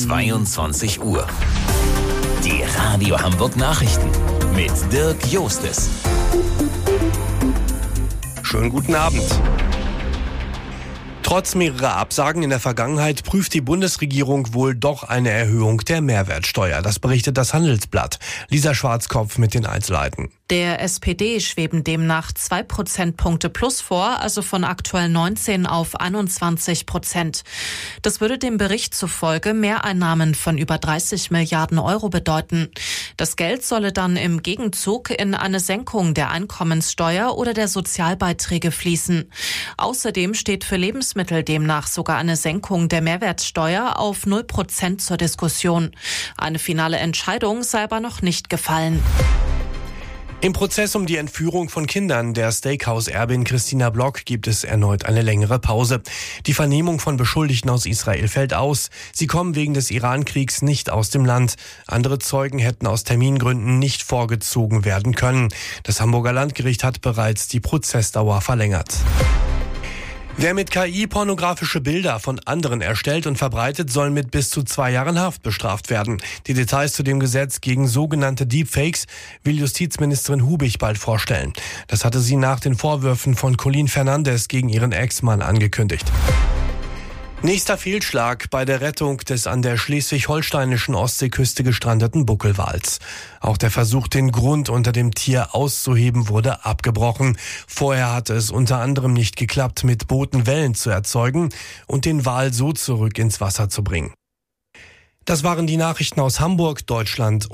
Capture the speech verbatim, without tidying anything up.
zweiundzwanzig Uhr. Die Radio Hamburg Nachrichten mit Dirk Jostes. Schönen guten Abend. Trotz mehrerer Absagen in der Vergangenheit prüft die Bundesregierung wohl doch eine Erhöhung der Mehrwertsteuer. Das berichtet das Handelsblatt. Lisa Schwarzkopf mit den Einzelheiten. Der S P D schweben demnach zwei Prozentpunkte plus vor, also von aktuell neunzehn auf einundzwanzig Prozent. Das würde dem Bericht zufolge Mehreinnahmen von über dreißig Milliarden Euro bedeuten. Das Geld solle dann im Gegenzug in eine Senkung der Einkommenssteuer oder der Sozialbeiträge fließen. Außerdem steht für Lebensmittel demnach sogar eine Senkung der Mehrwertsteuer auf null Prozent zur Diskussion. Eine finale Entscheidung sei aber noch nicht gefallen. Im Prozess um die Entführung von Kindern der Steakhouse-Erbin Christina Block gibt es erneut eine längere Pause. Die Vernehmung von Beschuldigten aus Israel fällt aus. Sie kommen wegen des Iran-Kriegs nicht aus dem Land. Andere Zeugen hätten aus Termingründen nicht vorgezogen werden können. Das Hamburger Landgericht hat bereits die Prozessdauer verlängert. Wer mit K I pornografische Bilder von anderen erstellt und verbreitet, soll mit bis zu zwei Jahren Haft bestraft werden. Die Details zu dem Gesetz gegen sogenannte Deepfakes will Justizministerin Hubig bald vorstellen. Das hatte sie nach den Vorwürfen von Colin Fernandes gegen ihren Ex-Mann angekündigt. Nächster Fehlschlag bei der Rettung des an der schleswig-holsteinischen Ostseeküste gestrandeten Buckelwals. Auch der Versuch, den Grund unter dem Tier auszuheben, wurde abgebrochen. Vorher hatte es unter anderem nicht geklappt, mit Booten Wellen zu erzeugen und den Wal so zurück ins Wasser zu bringen. Das waren die Nachrichten aus Hamburg, Deutschland